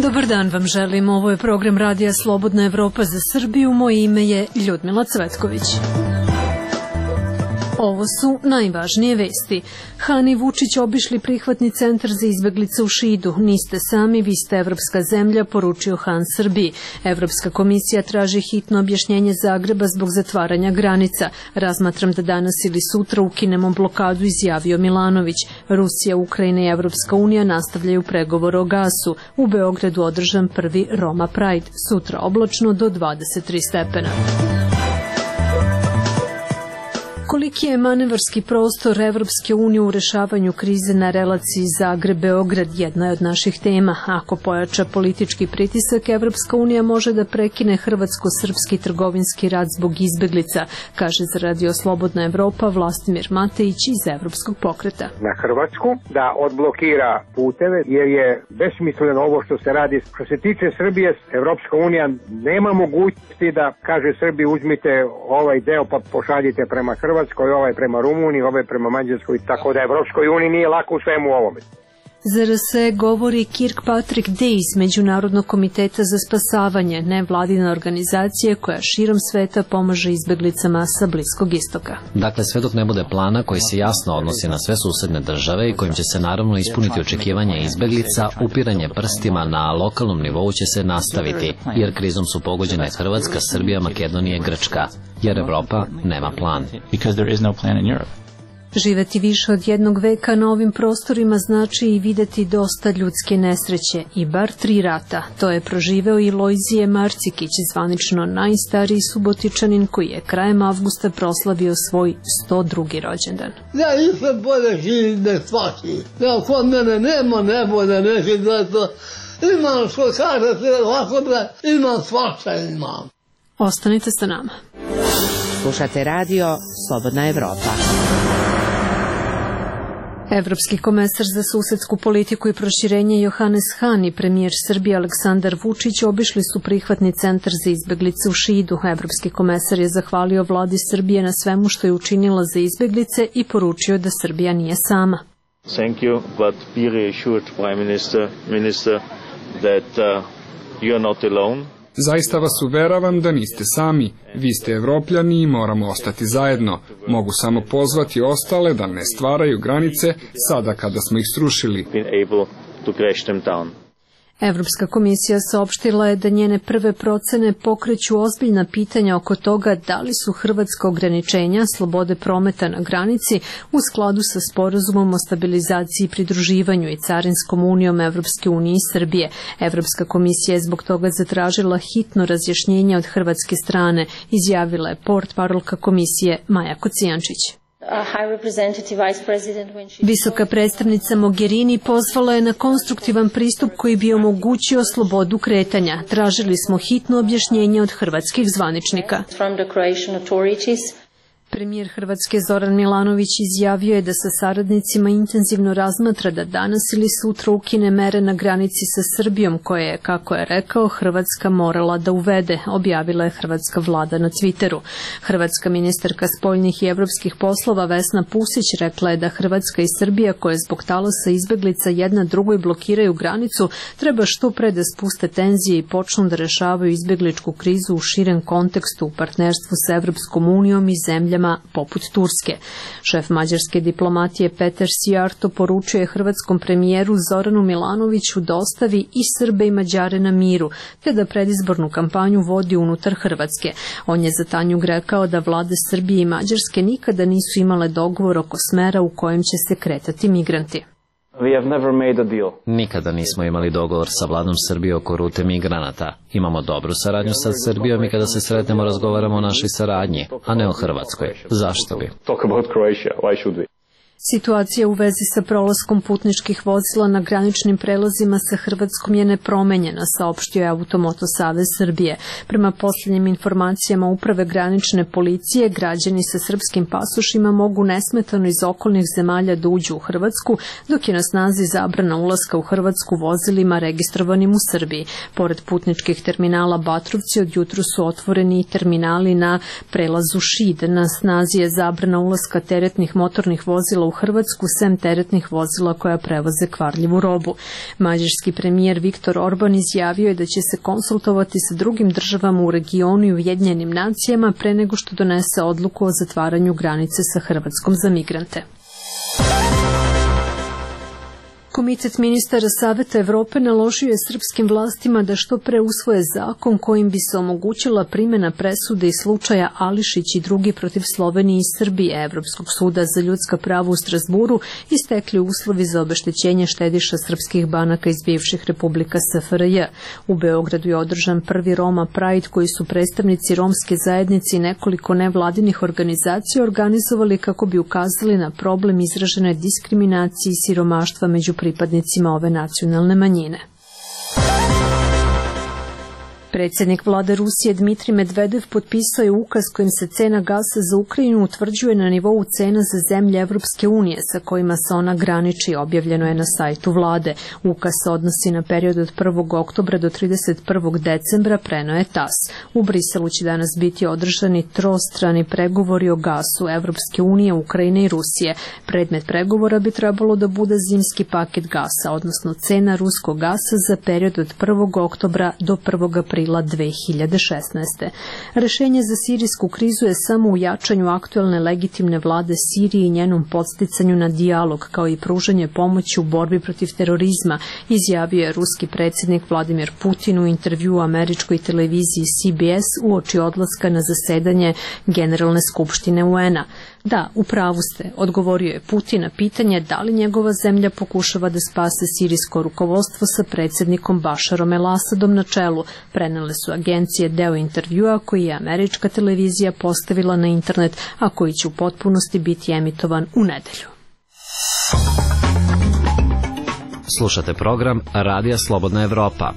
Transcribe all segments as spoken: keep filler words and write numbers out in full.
Dobar dan vam želim, ovo je program Radija Slobodna Evropa za Srbiju, moje ime je Ljudmila Cvetković. Ovo su najvažnije vesti. Han i Vučić obišli prihvatni centar za izbeglice u Šidu. Niste sami, vi ste evropska zemlja, poručio Han Srbiji. Evropska komisija traži hitno objašnjenje Zagreba zbog zatvaranja granica. Razmatram da danas ili sutra ukinemo blokadu, izjavio Milanović. Rusija, Ukrajina i Evropska unija nastavljaju pregovor o gasu. U Beogradu održan prvi Roma Pride. Sutra oblačno do dvadeset tri stepena. Koliki je manevarski prostor Evropske unije u rešavanju krize na relaciji Zagreb-Beograd jedna je od naših tema. Ako pojača politički pritisak, Evropska unija može da prekine hrvatsko-srpski trgovinski rat zbog izbeglica, kaže za Radio Slobodna Evropa Vlastimir Matejić iz Evropskog pokreta. Na Hrvatsku da odblokira puteve jer je besmisleno ovo što se radi. Što se tiče Srbije, Evropska unija nema mogućnosti da kaže Srbiji uzmite ovaj deo pa pošaljite prema Hrvatskoj. Hrvatskoj, ovaj prema Rumuniji, ovaj prema Mađarskoj, tako da Evropskoj uniji nije lako u svemu ovome. Za R S govori Kirkpatrick Day iz Međunarodnog komiteta za spasavanje, nevladina organizacija koja širom sveta pomaže izbeglicama sa Bliskog istoka. Dakle, sve dok ne bude plana koji se jasno odnosi na sve susedne države i kojim će se naravno ispuniti očekivanja izbeglica, upiranje prstima na lokalnom nivou će se nastaviti, jer krizom su pogođene Hrvatska, Srbija, Makedonija i Grčka, jer Evropa nema plan. Živeti više od jednog veka na ovim prostorima znači i videti dosta ljudske nesreće i bar tri rata. To je proživeo i Lojzije Marcikić, zvanično najstariji Subotičanin koji je krajem avgusta proslavio svoj sto drugi rođendan. Ja nisam bolje živim ne svaki. Ja kod mene nema nebolje neki zato. Imam što kažete ovako da imam svača imam. Ostanite sa nama. Slušate radio Slobodna Evropa. Evropski komesar za susedsku politiku i proširenje Johannes Hahn i premijer Srbije Aleksandar Vučić obišli su prihvatni centar za izbeglice u Šidu. Evropski komesar je zahvalio vladi Srbije na svemu što je učinila za izbeglice i poručio da Srbija nije sama. Thank you, but be reassured, Prime Minister, Minister, that uh, you are not alone. Zaista vas uveravam da niste sami, vi ste Evropljani i moramo ostati zajedno. Mogu samo pozvati ostale da ne stvaraju granice sada kada smo ih srušili. Evropska komisija saopštila je da njene prve procene pokreću ozbiljna pitanja oko toga da li su hrvatska ograničenja slobode prometa na granici u skladu sa sporazumom o stabilizaciji i pridruživanju i carinskom unijom Evropske unije i Srbije. Evropska komisija je zbog toga zatražila hitno razjašnjenje od hrvatske strane, izjavila je portparolka komisije Maja Kocijančić. Visoka predstavnica Mogherini pozvala je na konstruktivan pristup koji bi omogućio slobodu kretanja. Tražili smo hitno objašnjenje od hrvatskih zvaničnika. Premijer Hrvatske Zoran Milanović izjavio je da sa saradnicima intenzivno razmatra da danas ili sutra ukine mere na granici sa Srbijom koje je, kako je rekao, Hrvatska morala da uvede, objavila je hrvatska vlada na Twitteru. Hrvatska ministarka spoljnih i evropskih poslova Vesna Pusić rekla je da Hrvatska i Srbija, koje zbog talasa izbeglica jedna drugoj blokiraju granicu, treba što pre da spuste tenzije i počnu da rešavaju izbegličku krizu u širem kontekstu u partnerstvu sa Evropskom unijom i zemljama poput Turske. Šef mađarske diplomatije Peter Sijarto poručio je hrvatskom premijeru Zoranu Milanoviću da ostavi i Srbe i Mađare na miru, te da predizbornu kampanju vodi unutar Hrvatske. On je za Tanjug rekao da vlade Srbije i Mađarske nikada nisu imale dogovor oko smera u kojem će se kretati migranti. Nikada nismo imali dogovor sa vladom Srbije oko rute migranata. Imamo dobru saradnju sa Srbijom i kada se sretnemo razgovaramo o našoj saradnji, a ne o Hrvatskoj. Zašto bi? Situacija u vezi sa prolaskom putničkih vozila na graničnim prelazima sa Hrvatskom je nepromenjena, saopštio je Automoto Savez Srbije. Prema posljednjim informacijama Uprave granične policije, građani sa srpskim pasošima mogu nesmetano iz okolnih zemalja da uđu u Hrvatsku, dok je na snazi zabrana ulaska u Hrvatsku vozilima registrovanim u Srbiji. Pored putničkih terminala Batrovci, od jutru su otvoreni i terminali na prelazu Šid. Na snazi je zabrana ulaska teretnih motornih vozila vozila u Hrvatsku, sem teretnih vozila koja prevoze kvarljivu robu. Mađarski premijer Viktor Orban izjavio je da će se konsultovati sa drugim državama u regionu i Ujedinjenim nacijama pre nego što donese odluku o zatvaranju granice sa Hrvatskom za migrante. Komitet ministara Saveta Evrope naložio je srpskim vlastima da što pre usvoje zakon kojim bi se omogućila primjena presude iz slučaja Ališić i drugi protiv Slovenije i Srbije. Evropskog suda za ljudska prava u Strazburu istekli uslovi za obeštećenje štediša srpskih banaka iz bivših republika S F R J. U Beogradu je održan prvi Roma Pride koji su predstavnici romske zajednice i nekoliko nevladinih organizacija organizovali kako bi ukazali na problem izražene diskriminacije i siromaštva među pripadnicima ove nacionalne manjine. Predsjednik vlade Rusije Dmitrij Medvedev potpisao je ukaz kojim se cena gasa za Ukrajinu utvrđuje na nivou cena za zemlje Evropske unije sa kojima se ona graniči, objavljeno je na sajtu vlade. Ukaz se odnosi na period od prvog oktobra do trideset prvog decembra, preneo je T A S. U Briselu će danas biti održani trostrani pregovori o gasu Evropske unije, Ukrajine i Rusije. Predmet pregovora bi trebalo da bude zimski paket gasa, odnosno cena ruskog gasa za period od prvog oktobra do prvog aprila dve hiljade šesnaeste. Rešenje za sirijsku krizu je samo u jačanju aktuelne legitimne vlade Sirije i njenom podsticanju na dijalog, kao i pružanje pomoći u borbi protiv terorizma, izjavio je ruski predsjednik Vladimir Putin u intervjuu američkoj televiziji C B S uoči odlaska na zasedanje Generalne skupštine U N-a. Da, u pravu ste, odgovorio je Putin na pitanje da li njegova zemlja pokušava da spase sirijsko rukovodstvo sa predsjednikom Bašarom el-Asadom na čelu. Prenele su agencije deo intervjua koji je američka televizija postavila na internet, a koji će u potpunosti biti emitovan u nedelju. Slušate program Radija Slobodna Evropa.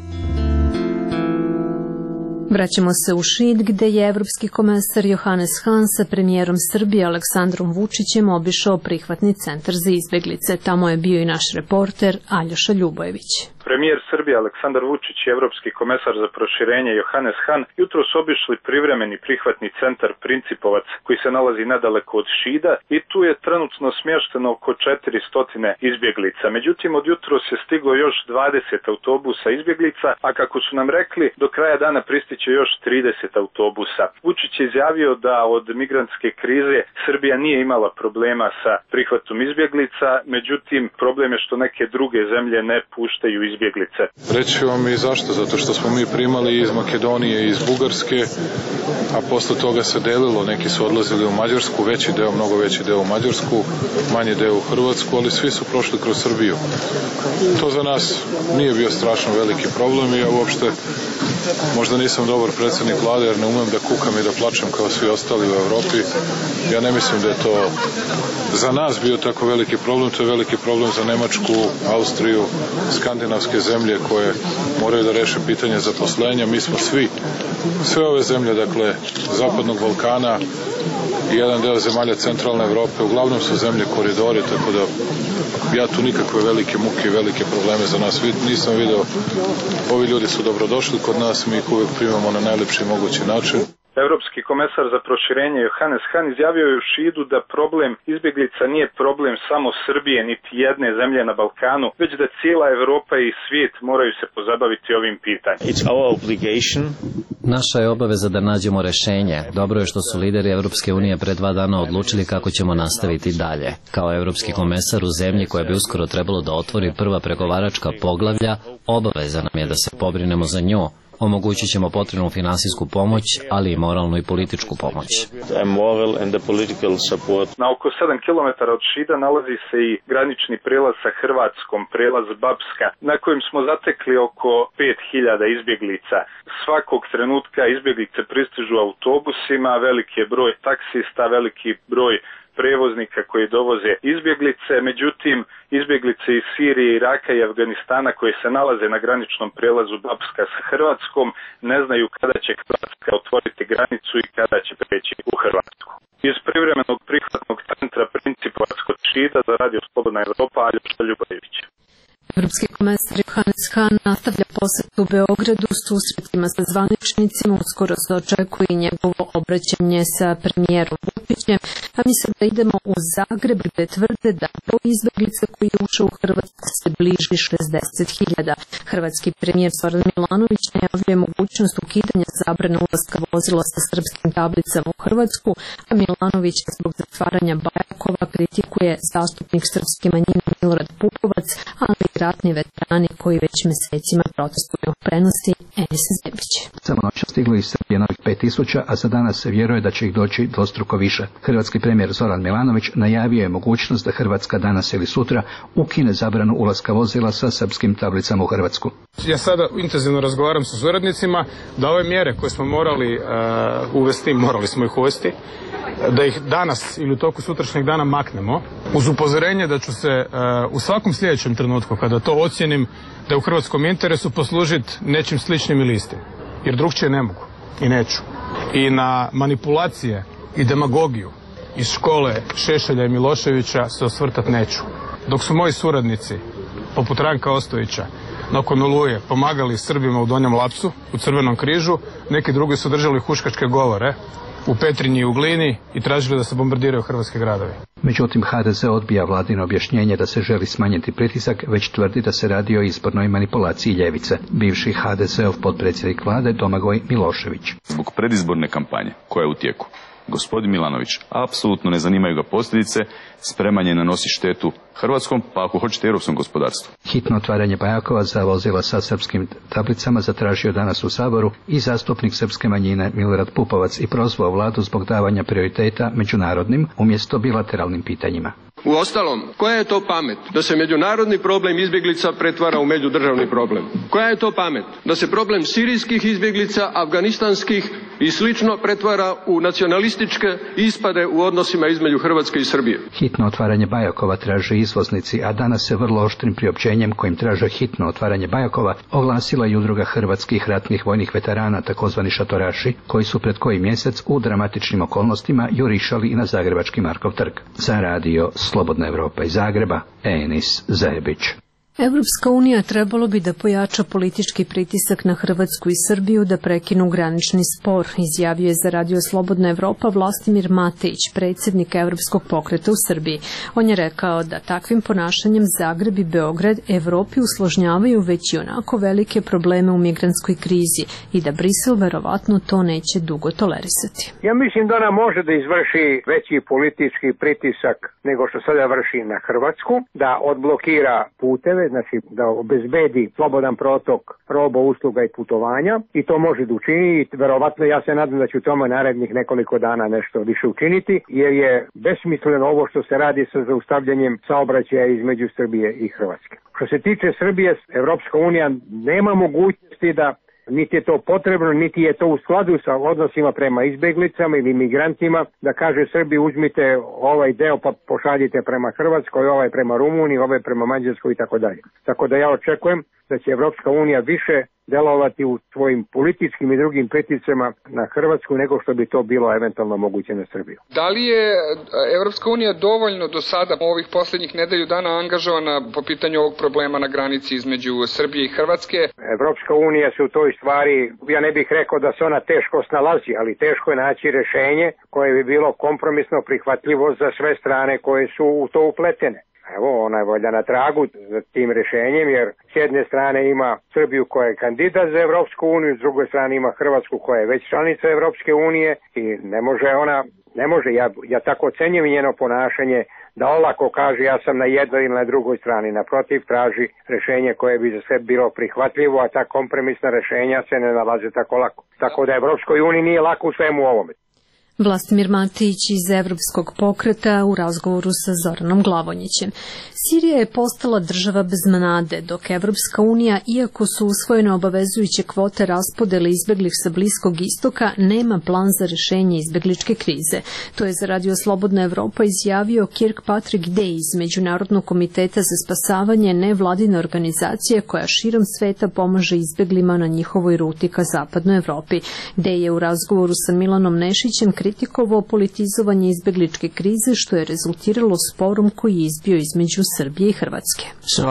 Vraćamo se u Šid, gde je evropski komesar Johannes Hahn sa premijerom Srbije Aleksandrom Vučićem obišao prihvatni centar za izbeglice. Tamo je bio i naš reporter Aljoša Ljubojević. Premijer Srbije Aleksandar Vučić i evropski komesar za proširenje Johannes Hahn jutro su obišli privremeni prihvatni centar Principovac koji se nalazi nedaleko od Šida i tu je trenutno smješteno oko četiristo izbjeglica. Međutim, od jutros je stiglo još dvadeset autobusa izbjeglica, a kako su nam rekli, do kraja dana pristiće još trideset autobusa. Vučić je izjavio da od migrantske krize Srbija nije imala problema sa prihvatom izbjeglica, međutim, problem je što neke druge zemlje ne puštaju izbjeglice. Izbjeglice. Reći vam i zašto, zato što smo mi primali iz Makedonije i iz Bugarske, a posle toga se delilo, neki su odlazili u Mađarsku, veći deo, mnogo veći deo u Mađarsku, manji deo u Hrvatsku, ali svi su prošli kroz Srbiju. To za nas nije bio strašno veliki problem i ja uopšte možda nisam dobar predsjednik vlade jer ne umem da kukam i da plačem kao svi ostali u Evropi. Ja ne mislim da je to za nas bio tako veliki problem, to je veliki problem za Nemačku, Austriju, skandinavske zemlje koje moraju da reše pitanje zaposlenja. Mi smo svi, sve ove zemlje, dakle, Zapadnog Balkana i jedan deo zemalja centralne Evrope, uglavnom su zemlje koridori, tako da ja tu nikakve velike muke i velike probleme za nas nisam video. Ovi ljudi su dobrodošli kod nas, mi ih uvijek primamo na najlepši mogući način. Evropski komesar za proširenje Johannes Hahn izjavio je u Šidu da problem izbjeglica nije problem samo Srbije niti jedne zemlje na Balkanu, već da cijela Evropa i svijet moraju se pozabaviti ovim pitanjem. It's our obligation. Naša je obaveza da nađemo rešenje. Dobro je što su lideri Evropske unije pre dva dana odlučili kako ćemo nastaviti dalje. Kao evropski komesar u zemlji koja bi uskoro trebalo da otvori prva pregovaračka poglavlja, obaveza nam je da se pobrinemo za nju. Omogućit ćemo potrebnu finansijsku pomoć, ali i moralnu i političku pomoć. Na oko sedam kilometara od Šida nalazi se i granični prelaz sa Hrvatskom, prelaz Bapska, na kojem smo zatekli oko pet hiljada izbjeglica. Svakog trenutka izbjeglice pristižu autobusima, veliki je broj taksista, veliki broj prevoznika koji dovoze izbjeglice, međutim izbjeglice iz Sirije, Iraka i Afganistana koje se nalaze na graničnom prelazu Bapska sa Hrvatskom ne znaju kada će Hrvatska otvoriti granicu i kada će preći u Hrvatsku. Iz privremenog prihvatnog centra Principovac kod Šida za Radio Slobodna Evropa, Aljoša Ljubojević. Evropski komesar Johannes Hahn nastavlja posetu u Beogradu, susretima sa zvaničnicima, uskoro se očekuje i njegovo obraćanje sa premijerom Vučićem, a mi sada idemo u Zagreb gde tvrde da broj izbeglica koji je ušao u Hrvatsku se bliži šezdeset hiljada. Hrvatski premijer Zoran Milanović najavljuje mogućnost ukidanja zabrane ulaska vozila sa srpskim tablicama u Hrvatsku, a Milanović zbog zatvaranja Bajakova kritikuje zastupnik srpske manjine Milorad Pupovac, ali i ratni veterani koji već mesecima protestuju. Prenosi Enis Zebić. Samo noć stiglo iz Srbije novih pet tisuća, a za danas se vjeruje da će ih doći dvostruko više. Hrvatski premijer Zoran Milanović najavio je mogućnost da Hrvatska danas ili sutra ukine zabranu ulaska vozila sa srpskim tablicama u Hrvatsku. Ja sada intenzivno razgovaram sa suradnicima da ove mjere koje smo morali uh, uvesti, morali smo ih uvesti, da ih danas ili u toku sutrašnjeg dana maknemo, uz upozorenje da ću se uh, u svakom sljedećem trenutku, kada to ocijenim da je u hrvatskom interesu, poslužiti nečim sličnim ili istim. Jer drugčije ne mogu i neću. I na manipulacije i demagogiju iz škole Šešelja i Miloševića se osvrtat neću. Dok su moji suradnici, poput Ranka Ostojića, nakon Oluje pomagali Srbima u Donjem Lapcu, u Crvenom križu, neki drugi su držali huškačke govore u Petrinji i u Glini i tražili da se bombardiraju hrvatski gradovi. Međutim, ha de ze odbija vladino objašnjenje da se želi smanjiti pritisak, već tvrdi da se radi o izbornoj manipulaciji ljevice. Bivši ha de zeov potpredsjednik vlade Domagoj Milošević. Zbog predizborne kampanje koja je u tijeku, gospodin Milanović, apsolutno ne zanimaju ga posljedice, spreman je nanosi štetu hrvatskom, pa ako hoćete europskom gospodarstvu. Hitno otvaranje Bajakova za vozila sa srpskim tablicama zatražio danas u Saboru i zastupnik srpske manjine Milorad Pupovac i prozvao vladu zbog davanja prioriteta međunarodnim umjesto bilateralnim pitanjima. Uostalom, koja je to pamet da se međunarodni problem izbjeglica pretvara u međudržavni problem? Koja je to pamet da se problem sirijskih izbjeglica, afganistanskih i slično pretvara u nacionalističke ispade u odnosima između Hrvatske i Srbije? Hitno otvaranje Bajakova traže izvoznici, a danas se vrlo oštrim priopćenjem kojim traže hitno otvaranje Bajakova oglasila i udruga hrvatskih ratnih vojnih veterana, takozvani šatoraši, koji su pred koji mjesec u dramatičnim okolnostima jurišali i na zagrebački Markov trg. Za radio Slobodna Evropa iz Zagreba, Enis Zebić. Evropska unija trebalo bi da pojača politički pritisak na Hrvatsku i Srbiju da prekinu granični spor, izjavio je za radio Slobodna Evropa Vlastimir Matejić, predsjednik Evropskog pokreta u Srbiji. On je rekao da takvim ponašanjem Zagreb i Beograd Evropi usložnjavaju već i onako velike probleme u migrantskoj krizi i da Brisel verovatno to neće dugo tolerisati. Ja mislim da ona može da izvrši veći politički pritisak nego što sada vrši na Hrvatsku, da odblokira puteve, znači da obezbedi slobodan protok roba, usluga i putovanja, i to može da učini i verovatno ja se nadam da će u tome narednih nekoliko dana nešto više učiniti, jer je besmisleno ovo što se radi sa zaustavljanjem saobraćaja između Srbije i Hrvatske. Što se tiče Srbije, Evropska unija nema mogućnosti da, niti je to potrebno, niti je to u skladu sa odnosima prema izbeglicama ili migrantima, da kaže Srbiji uzmite ovaj deo pa pošaljite prema Hrvatskoj, ovaj prema Rumuniji, ovaj prema Mađarskoj i tako dalje. Tako da ja očekujem da će Evropska unija više delovati u svojim političkim i drugim pritiscima na Hrvatsku nego što bi to bilo eventualno moguće na Srbiju. Da li je Evropska unija dovoljno do sada ovih posljednjih nedelju dana angažovana po pitanju ovog problema na granici između Srbije i Hrvatske? Evropska unija se u toj stvari, ja ne bih rekao da se ona teško snalazi, ali teško je naći rješenje koje bi bilo kompromisno prihvatljivo za sve strane koje su u to upletene. Evo, ona je valjda na tragu za tim rješenjem, jer s jedne strane ima Srbiju koja je kandidat za Evropsku uniju, s druge strane ima Hrvatsku koja je već članica Evropske unije i ne može ona, ne može, ja, ja tako ocenjujem njeno ponašanje da olako kaže ja sam na jednoj ili na drugoj strani, naprotiv traži rješenje koje bi za sve bilo prihvatljivo, a ta kompromisna rješenja se ne nalaze tako lako. Tako da Evropskoj uniji nije lako u svemu ovome. Vlastimir Matić iz Evropskog pokreta u razgovoru sa Zoranom Glavonjićem. Sirija je postala država bez nade, dok Evropska unija, iako su usvojene obavezujuće kvote raspodele izbeglih sa Bliskog istoka, nema plan za rješenje izbegličke krize. To je za radio Slobodna Evropa izjavio Kirkpatrick Day iz Međunarodnog komiteta za spasavanje, nevladine organizacije koja širom sveta pomaže izbeglima na njihovoj ruti ka zapadnoj Evropi. Day je u razgovoru sa Milanom Nešićem kritikovao politizovanje izbegličke krize, što je rezultiralo sporom koji je izbio između Srbije i Hrvatske.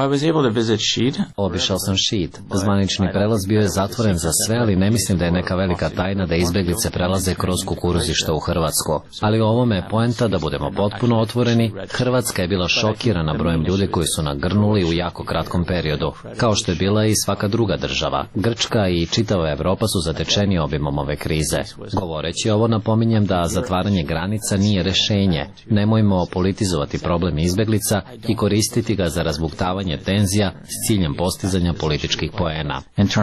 Obišao sam Šid. Zvanični prelaz bio je zatvoren za sve, ali ne mislim da je neka velika tajna da izbeglice prelaze kroz kukuruzište u Hrvatsku. Ali ovome je poenta da budemo potpuno otvoreni. Hrvatska je bila šokirana brojem ljudi koji su nagrnuli u jako kratkom periodu, kao što je bila i svaka druga država. Grčka i čitava Evropa su zatečeni obimom ove krize. Govoreći ovo, napominjem da zatvaranje granica nije rešenje. Nemojmo politizovati problem izbeglica i koristiti ga za razbuktavanje tenzija s ciljem postizanja političkih poena.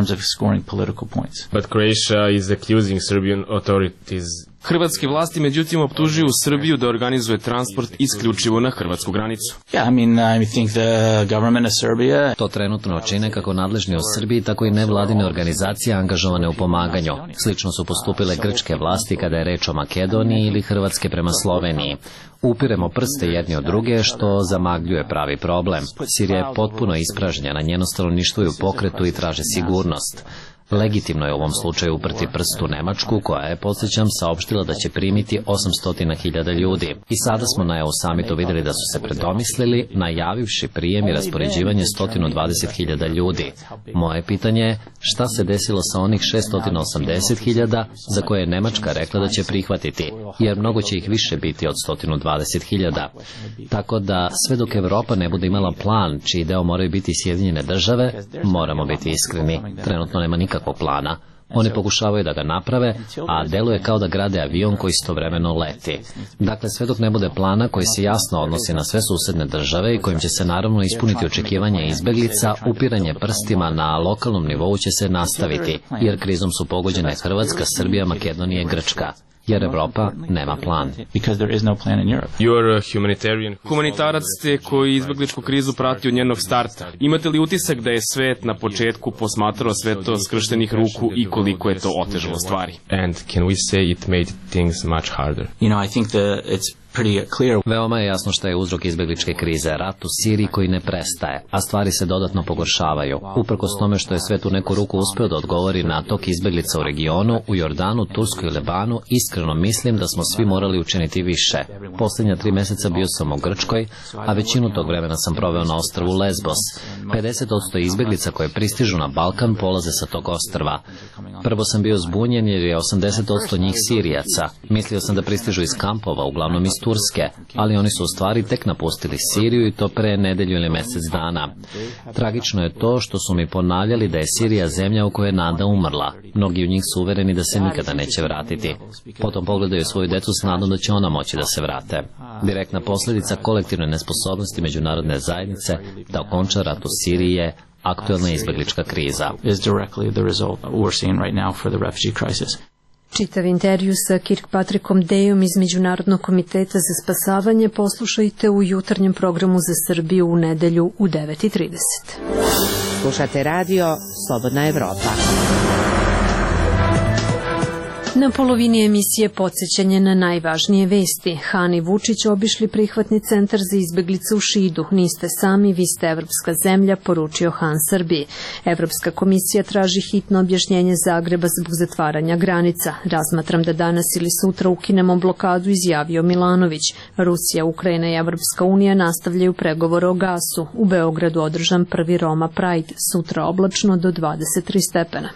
But Croatia is accusing Serbian authorities. Hrvatske vlasti međutim optužuju Srbiju da organizuje transport isključivo na hrvatsku granicu. Yeah, I mean, I think the government of Serbia... To trenutno čine kako nadležni u Srbiji, tako i nevladine organizacije angažovane u pomaganju. Slično su postupile grčke vlasti kada je reč o Makedoniji ili Hrvatske prema Sloveniji. Upiremo prste jedni od druge, što zamagljuje pravi problem. Sirija je potpuno ispražnjena, njeno stanovništvo je u pokretu i traže sigurnost. Legitimno je u ovom slučaju uprti prst u Nemačku, koja je, podsjećam, saopštila da će primiti osamsto hiljada ljudi. I sada smo na E U samitu vidjeli da su se predomislili, najavivši prijem i raspoređivanje sto dvadeset hiljada ljudi. Moje pitanje je šta se desilo sa onih šesto osamdeset hiljada za koje je Nemačka rekla da će prihvatiti, jer mnogo će ih više biti od sto dvadeset hiljada. Tako da sve dok Evropa ne bude imala plan čiji deo moraju biti Sjedinjene države, moramo biti iskreni, trenutno nema nikakvog plana. Oni pokušavaju da ga naprave, a deluje kao da grade avion koji istovremeno leti. Dakle, sve dok ne bude plana koji se jasno odnosi na sve susedne države i kojim će se naravno ispuniti očekivanja izbeglica, upiranje prstima na lokalnom nivou će se nastaviti, jer krizom su pogođene Hrvatska, Srbija, Makedonija i Grčka. Jer Evropa nema plan. Humanitarac ste koji izbegličku krizu prati od njenog starta. Imate li utisak da je svet na početku posmatrao sve to skrštenih ruku i koliko je to otežalo stvari? And can we say it made things much harder? You know, I think that it's Veoma je jasno šta je uzrok izbegličke krize, rat u Siriji koji ne prestaje, a stvari se dodatno pogoršavaju. Uprkos tome što je svet u neku ruku uspeo da odgovori na tok izbeglica u regionu, u Jordanu, Turskoj i Lebanu, iskreno mislim da smo svi morali učiniti više. Posljednja tri meseca bio sam u Grčkoj, a većinu tog vremena sam proveo na ostrvu Lesbos. pedeset posto izbeglica koje pristižu na Balkan polaze sa tog ostrva. Prvo sam bio zbunjen jer je osamdeset posto njih Sirijaca. Mislio sam da pristižu iz kampova, uglavnom iz Turske, ali oni su u stvari tek napustili Siriju i to pre nedelju ili mjesec dana. Tragično je to što su mi ponavljali da je Sirija zemlja u kojoj je nada umrla. Mnogi od njih su uvereni da se nikada neće vratiti. Potom pogledaju svoju decu s nadom da će ona moći da se vrate. Direktna posljedica kolektivne nesposobnosti međunarodne zajednice da okonča rat u Siriji je aktuelna izbeglička kriza. Čitav intervju sa Kirkpatrickom Dejom iz Međunarodnog komiteta za spasavanje poslušajte u jutarnjem programu za Srbiju u nedelju u devet i trideset. Slušate radio Slobodna Evropa. Na polovini emisije podsjećanje na najvažnije vesti. Han i Vučić obišli prihvatni centar za izbeglice u Šidu. Niste sami, vi ste evropska zemlja, poručio Han Srbiji. Evropska komisija traži hitno objašnjenje Zagreba zbog zatvaranja granica. Razmatram da danas ili sutra ukinemo blokadu, izjavio Milanović. Rusija, Ukrajina i Evropska unija nastavljaju pregovore o gasu. U Beogradu održan prvi Roma Pride. Sutra oblačno do dvadeset tri stepena.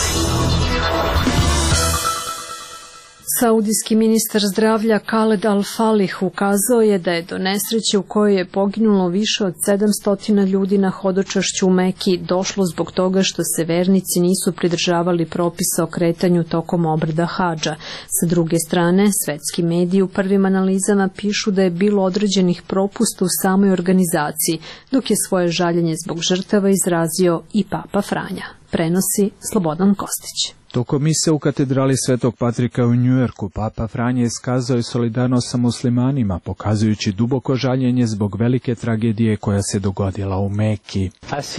Saudijski ministar zdravlja Khaled Al-Falih ukazao je da je do nesreće u kojoj je poginulo više od sedamsto ljudi na hodočašću u Meki došlo zbog toga što se vernici nisu pridržavali propisa o kretanju tokom obreda hadža. Sa druge strane, svetski mediji u prvim analizama pišu da je bilo određenih propusta u samoj organizaciji, dok je svoje žaljenje zbog žrtava izrazio i Papa Franja. Prenosi Slobodan Kostić. Tokom mise u katedrali Svetog Patrika u Njujorku, Papa Franje iskazao je solidarnost sa muslimanima, pokazujući duboko žaljenje zbog velike tragedije koja se dogodila u Meki.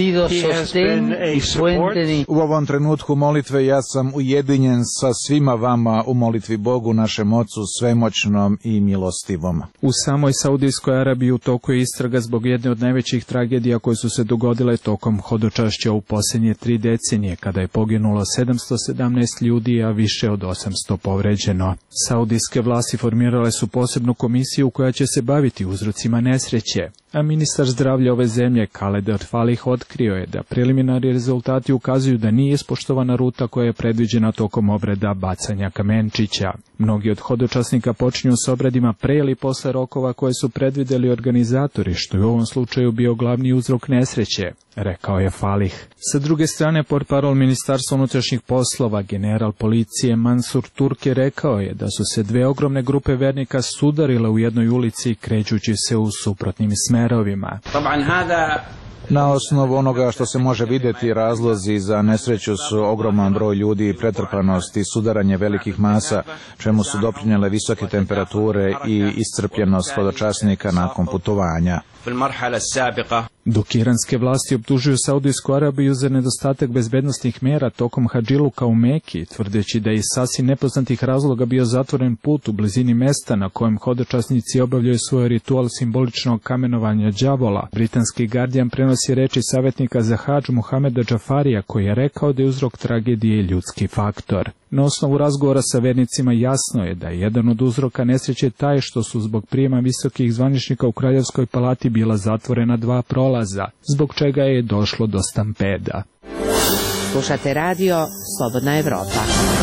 U ovom trenutku molitve ja sam ujedinjen sa svima vama u molitvi Bogu, našem Ocu, svemoćnom i milostivom. U samoj Saudijskoj Arabiji u toku je istraga zbog jedne od najvećih tragedija koje su se dogodile tokom hodočašća u posljednje tri decenije, kada je poginulo sedamsto sedamnaest sedamnaest ljudi, a više od osamsto povređeno. Saudijske vlasti formirale su posebnu komisiju koja će se baviti uzrocima nesreće, a ministar zdravlja ove zemlje Khaled Al-Falih otkrio je da preliminarni rezultati ukazuju da nije ispoštovana ruta koja je predviđena tokom obreda bacanja kamenčića. Mnogi od hodočasnika počinju s obredima pre ili posle rokova koje su predvideli organizatori, što je u ovom slučaju bio glavni uzrok nesreće, rekao je Falih. Sa druge strane, portparol Ministarstva unutrašnjih poslova, general policije Mansur Turki rekao je da su se dve ogromne grupe vernika sudarile u jednoj ulici krećući se u suprotnim smerovima. Na osnovu onoga što se može vidjeti, razlozi za nesreću su ogroman broj ljudi, pretrpanost i sudaranje velikih masa, čemu su doprinjele visoke temperature i iscrpljenost hodočasnika nakon putovanja. Dok iranske vlasti optužuju Saudijsku Arabiju za nedostatak bezbednostnih mera tokom hadžiluka u Meki, tvrdeći da je iz sasvim nepoznatih razloga bio zatvoren put u blizini mesta na kojem hodočasnici obavljaju svoj ritual simboličnog kamenovanja đavola, britanski Guardian prenosi reči savjetnika za hadž Muhameda Džafarija, koji je rekao da je uzrok tragedije ljudski faktor. Na osnovu razgovora sa vernicima jasno je da je jedan od uzroka nesreće taj što su zbog prijema visokih zvaničnika u Kraljevskoj palati bila zatvorena dva prolaza, zbog čega je došlo do stampeda. Slušate radio Slobodna Evropa.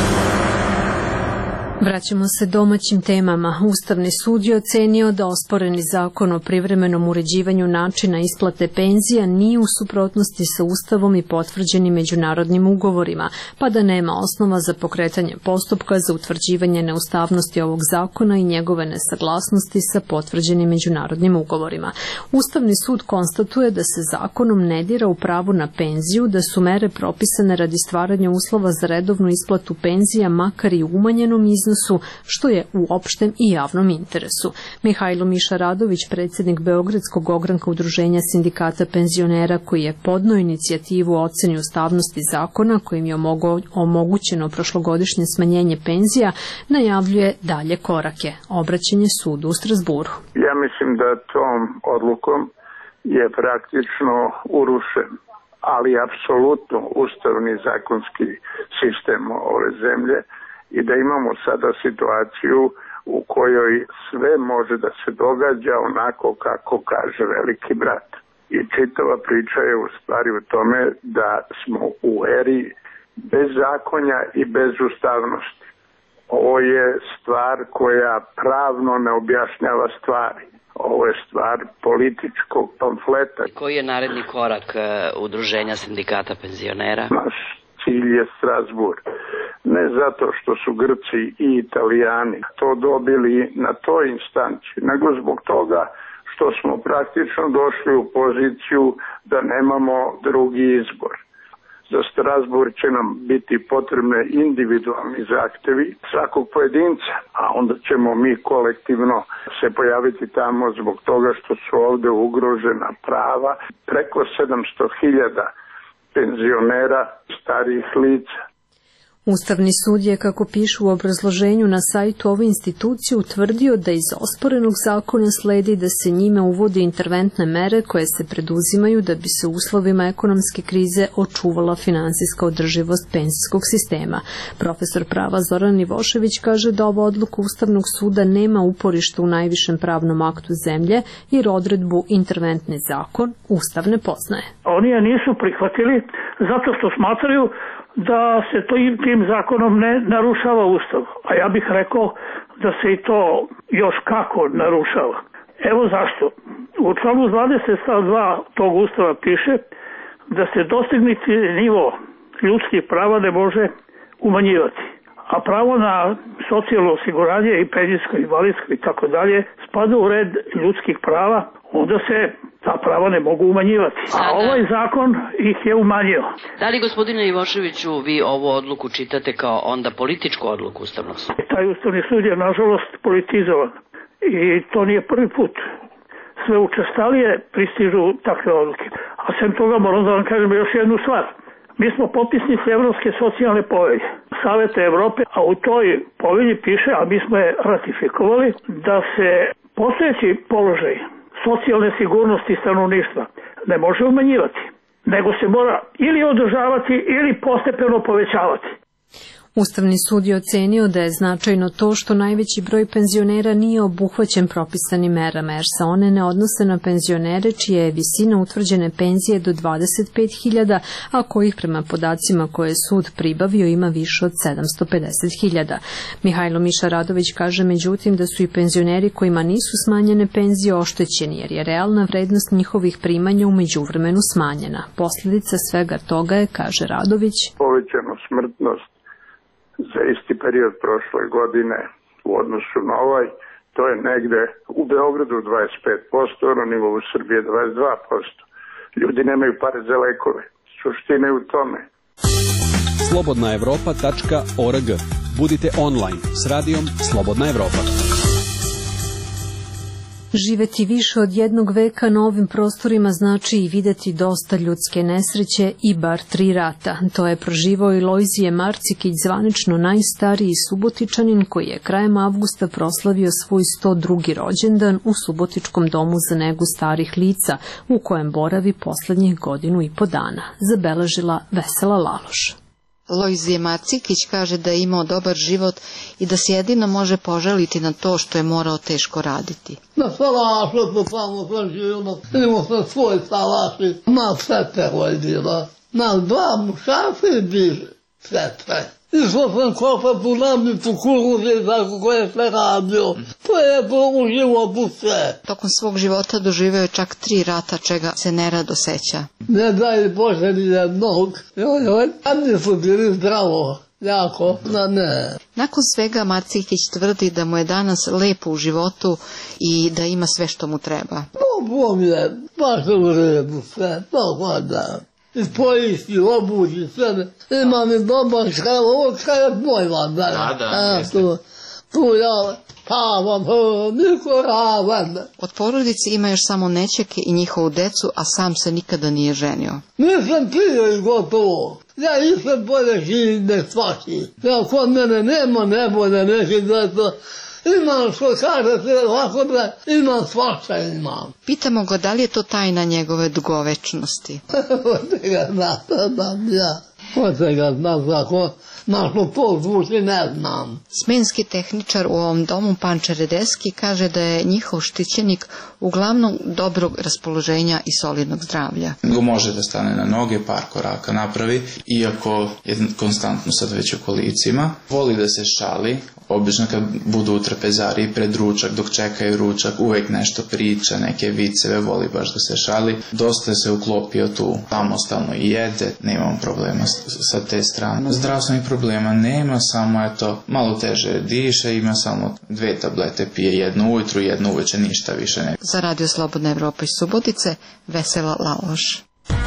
Vraćamo se domaćim temama. Ustavni sud je ocenio da osporeni zakon o privremenom uređivanju načina isplate penzija nije u suprotnosti sa Ustavom i potvrđenim međunarodnim ugovorima, pa da nema osnova za pokretanje postupka za utvrđivanje neustavnosti ovog zakona i njegove nesaglasnosti sa potvrđenim međunarodnim ugovorima. Ustavni sud konstatuje da se zakonom ne dira u pravo na penziju, da su mere propisane radi stvaranja uslova za redovnu isplatu penzija makar i u umanjenom iznosu, što je u opštem i javnom interesu. Mihajlo Miša Radović, predsjednik Beogradskog ogranka Udruženja sindikata penzionera, koji je podneo inicijativu o oceni ustavnosti zakona kojim je omogućeno prošlogodišnje smanjenje penzija, najavljuje dalje korake. Obraćanje sudu u Strasburu. Ja mislim da tom odlukom je praktično urušen, ali apsolutno ustavni zakonski sistem ove zemlje, i da imamo sada situaciju u kojoj sve može da se događa onako kako kaže veliki brat. I čitava priča je u stvari u tome da smo u eri bez zakonja i bez ustavnosti. Ovo je stvar koja pravno ne objašnjava stvari. Ovo je stvar političkog pamfleta. Koji je naredni korak Udruženja sindikata penzionera? Naš cilj je Strasbourg. Ne zato što su Grci i Italijani to dobili na toj instanci, nego zbog toga što smo praktično došli u poziciju da nemamo drugi izbor. Za Strasbourg će nam biti potrebne individualni zahtevi svakog pojedinca, a onda ćemo mi kolektivno se pojaviti tamo zbog toga što su ovde ugrožena prava preko sedamsto hiljada penzionera starijih lica. Ustavni sud je, kako pišu u obrazloženju na sajtu ove institucije, utvrdio da iz osporenog zakona sledi da se njime uvode interventne mere koje se preduzimaju da bi se u uslovima ekonomske krize očuvala finansijska održivost penzijskog sistema. Profesor prava Zoran Ivošević kaže da ova odluka Ustavnog suda nema uporište u najvišem pravnom aktu zemlje, jer odredbu interventni zakon Ustav ne poznaje. Oni je nisu prihvatili zato što smatraju da se to tim zakonom ne narušava Ustav. A ja bih rekao da se i to još kako narušava. Evo zašto. U članu dvadeset stav dva tog Ustava piše da se dostignuti nivo ljudskih prava ne može umanjivati. A pravo na socijalno osiguranje i penzijsko, invalidsko i tako dalje spada u red ljudskih prava, onda se ta prava ne mogu umanjivati. A ovaj zakon ih je umanjio. Da li, gospodine Ivoševiću, vi ovu odluku čitate kao onda političku odluku Ustavnog suda? Taj Ustavni sud je, nažalost, politizovan. I to nije prvi put. Sve učestalije pristižu takve odluke. A sem toga moram da vam kažem još jednu stvar. Mi smo potpisnici Evropske socijalne povelje, Saveta Evrope, a u toj povelji piše, a mi smo je ratifikovali, da se postojeći položaj socijalne sigurnosti stanovništva ne može umanjivati, nego se mora ili održavati ili postepeno povećavati. Ustavni sud je ocenio da je značajno to što najveći broj penzionera nije obuhvaćen propisanim merama, jer se one ne odnose na penzionere čija je visina utvrđene penzije do dvadeset pet hiljada, a kojih prema podacima koje je sud pribavio ima više od sedamsto pedeset hiljada. Mihajlo Miša Radović kaže međutim da su i penzioneri kojima nisu smanjene penzije oštećeni, jer je realna vrednost njihovih primanja u međuvremenu smanjena. Posljedica svega toga je, kaže Radović, povećanu smrtnost za isti period prošle godine u odnosu na ovaj, to je negde u Beogradu dvadeset pet posto, na nivou Srbije dvadeset dva posto. Ljudi nemaju pare za lekove. Suština je u tome. slobodna evropa tačka org. Budite online s radijom Slobodna Evropa. Živeti više od jednog veka na ovim prostorima znači i videti dosta ljudske nesreće i bar tri rata. To je proživao i Lojzije Marcikić, zvanično najstariji Subotičanin, koji je krajem avgusta proslavio svoj sto drugi rođendan u Subotičkom domu za negu starih lica, u kojem boravi poslednjih godinu i po dana, zabeležila Vesela Laloš. Lojzije Marcikić kaže da je imao dobar život i da se jedino može požaliti na to što je morao teško raditi. Na salašu to samo sam živio, imao sam svoj salaši, na setero je bilo, na dva mušarca je bilo setre. Išao sam kopati u namnicu kuruze tako koje se radio. To je použivo bu sve. Tokom svog života doživeo je čak tri rata, čega se nerado seća. Ne daj Bože ni jednog. Joj, joj, tamni su bili zdravo. Jako, na ne. Nakon svega Marcikić tvrdi da mu je danas lepo u životu i da ima sve što mu treba. Dobro mi je, baš u redu sve, dobro da. I poisti, obući, sve. Imam i dobar škala, ovo škala je moj vam, da. Da, da, jeste. Tu, tu ja pavam, niko ravan. Od porodice ima još samo nećake i njihovu decu, a sam se nikada nije ženio. Nisam prije i gotovo. Ja nisam bolje živim nek svaki. Ja kod mene nema nebolje neki zato. Imam što kaže se ovako da imam svašta imam. Pitamo ga da li je to tajna njegove dugovečnosti. Od tega znam, znam ja. Od tega znam kako našlo to zvuči ne znam. Smenski tehničar u ovom domu Panča Redeski kaže da je njihov štićenik uglavnom dobrog raspoloženja i solidnog zdravlja. Može da stane na noge, par koraka napravi, iako je konstantno sad već u kolicima. Voli da se šali, obično kad budu u trpezariji pred ručak, dok čekaju ručak, uvek nešto priča, neke viceve, voli baš da se šali. Dosta se uklopio tu, samostalno i jede, nemamo problema sa te strane. Zdravstvenih problema nema, samo eto, malo teže diše, ima samo dve tablete, pije jednu ujutru, jednu uveče, ništa više ne. Za Radio Slobodna Evropa iz Subotice, Vesela Laloš.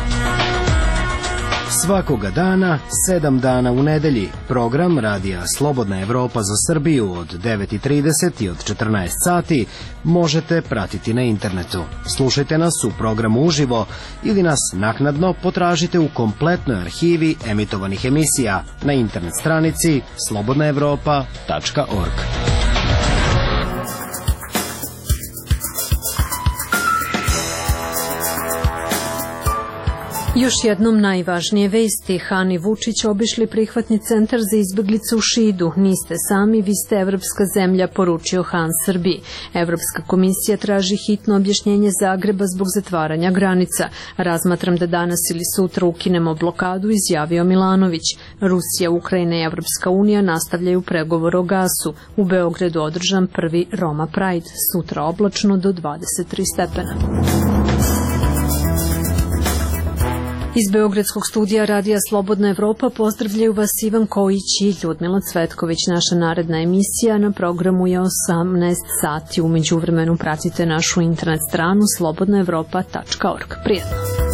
Svakoga dana, sedam dana u nedelji, program Radija Slobodna Evropa za Srbiju od devet i trideset i od četrnaest sati možete pratiti na internetu. Slušajte nas u programu uživo ili nas naknadno potražite u kompletnoj arhivi emitovanih emisija na internet stranici slobodna evropa tačka org. Još jednom najvažnije vesti. Hani Vučić obišli prihvatni centar za izbeglice u Šidu. Niste sami, vi ste evropska zemlja, poručio Han Srbiji. Evropska komisija traži hitno objašnjenje Zagreba zbog zatvaranja granica. Razmatram da danas ili sutra ukinemo blokadu, izjavio Milanović. Rusija, Ukrajina i Evropska unija nastavljaju pregovor o gasu. U Beogradu održan prvi Roma Pride. Sutra oblačno do dvadeset tri stepena. Iz Beogradskog studija Radija Slobodna Evropa pozdravljaju vas Ivan Kojić i Ljudmila Cvetković. Naša naredna emisija na programu je osamnaest sati. U međuvremenu pratite našu internet stranu slobodna evropa tačka org. Prijetno!